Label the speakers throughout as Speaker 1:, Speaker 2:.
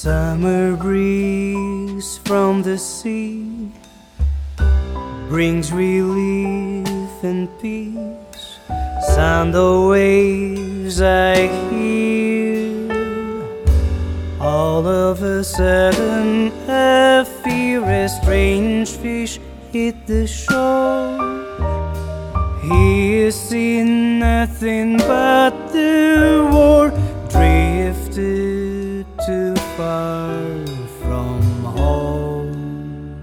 Speaker 1: Summer breeze from the sea brings relief and peace. Sound of waves I hear. All of a sudden I fear a strange fish hit the shore. He has seen nothing but the war, drifted too far from home.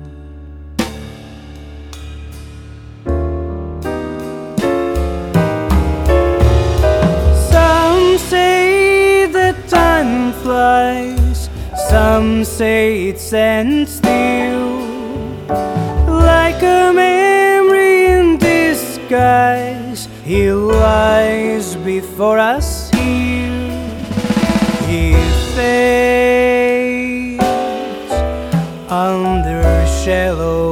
Speaker 1: Some say that time flies, some say it stands still, like a memory in disguise. He lies before us here. He fades under shallow